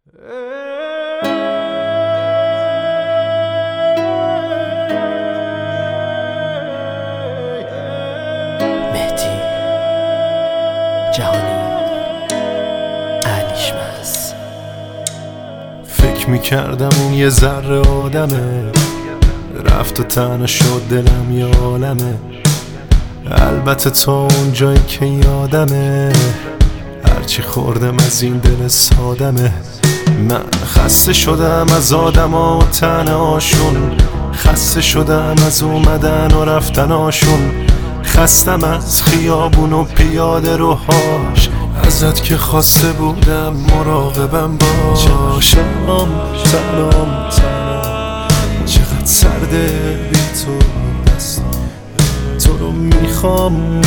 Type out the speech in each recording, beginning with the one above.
مهدی جهانی علیشمس. فکر میکردم اون یه ذره آدمه، رفت و تنها شد دلم یه عالمه. البته تا اون جایی که یادمه، هرچی خوردم از این دل سادمه. من خسته شدم از آدما و تنهاشون، خسته شدم از اومدن و رفتناشون، خستم از خیابون و پیاده روهاش، ازت که خواسته بودم مراقبم باش. تنام چقدر سرده بی تو دستم، تو رو میخوام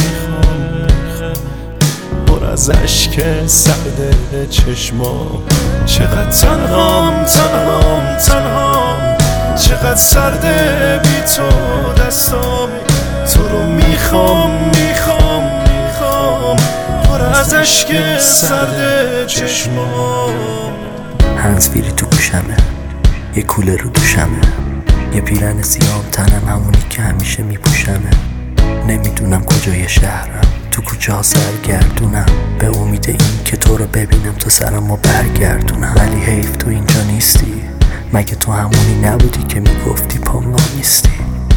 پر از عشق سرده چشمام. چقدر تنهام چقدر سرده بی تو دستم، تو رو میخوام پر از عشق سرده چشمام. هنسفیری تو گوشمه، یه کوله رو دوشمه، یه پیرن سیام تنم همونی که همیشه میپوشمه. نمیدونم کجای شهرم، تو کوچه ها سرگردونم، به امید این که تو رو ببینم تا سرمو برگردونم. ولی حیف تو اینجا نیستی، مگه تو همونی نبودی که میگفتی پام نیستی؟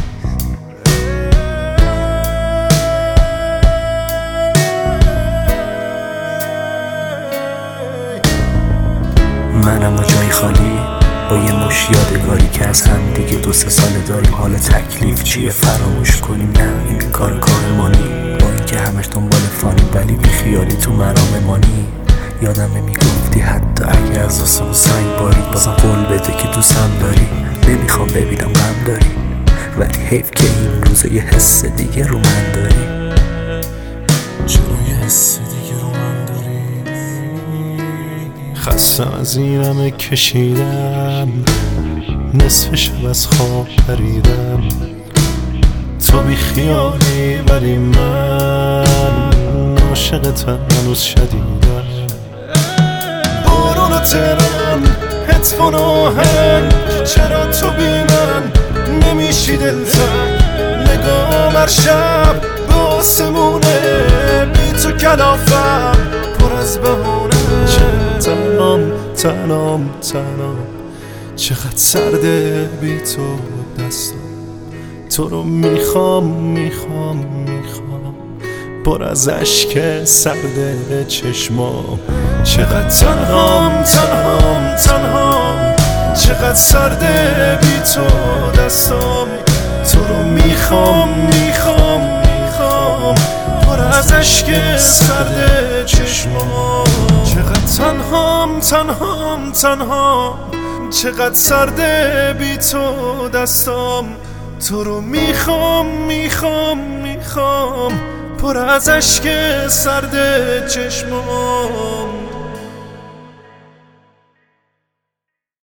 منم و جای خالی با یه مش یادگاری که از هم دیگه 2-3 ساله داریم. حالا تکلیف چیه فراموش کنیم؟ نه این کار مانی، با اینکه همش دنبال فانی ولی بی خیالی تو مرام مانی. یادمه میگفتی حتی اگه از آسمون سنگ بارید بازم قول بده که دوستم داری. نمیخوام ببینم غم داری، ولی حیف که این روزه یه حس دیگه رو من داری. چرا یه حس دیگه رو من داری؟ خستم از این همه کشیدم، نصف شب از خواب پریدم. تو بی خیالی ولی من عاشقتم هنوز شدیدم. بارون و ترم هدفون آهنگ، چرا تو بی من نمیشی دلتنگ؟ نگام هر شب به آسمونه، بی تو کلافم پر از بهونه. تنام چقدر سرده بی تو دستم، تو رو میخوام پر از عشق سرده چشمام. چقدر تنهام چقدر سرده بی تو دستم، تو رو میخوام پر از عشق سرده چشمام. چقدر تنهام چقدر سرده بی تو دستم، تو رو میخوام پر از عشق سرده چشمام.